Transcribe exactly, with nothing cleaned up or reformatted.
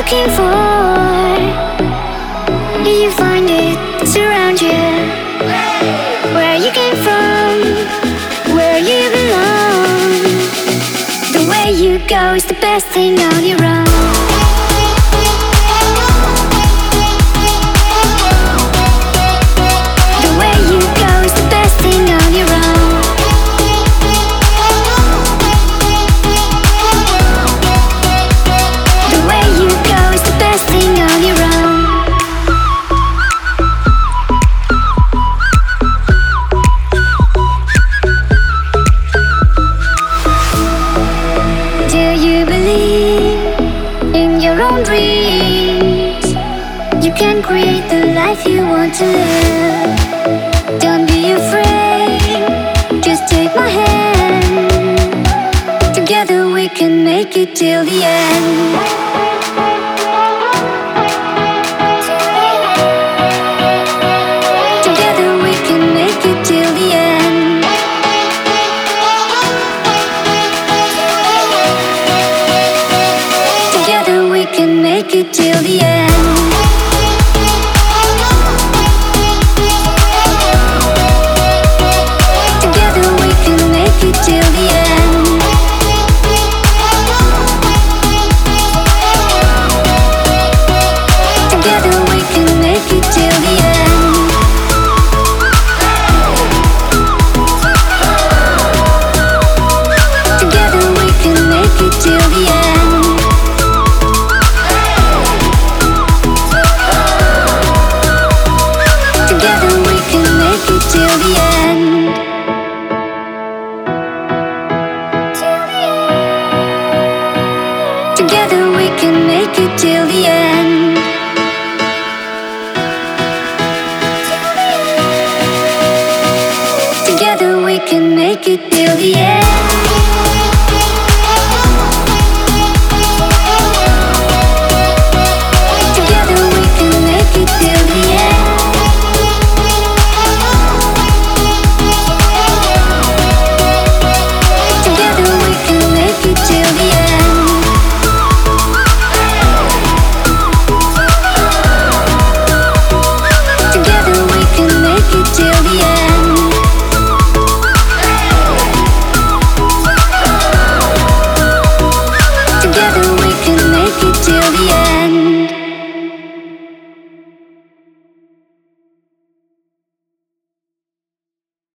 looking for, you find it, it's around you. Where you came from, where you belong. The way you go is the best thing on your own. Create the life you want to live. Don't be afraid, just take my hand. Together we can make it till the end. Together we can make it till the end. Together we can make it till the end. Together we can make it till the end. Together we can make it till the end.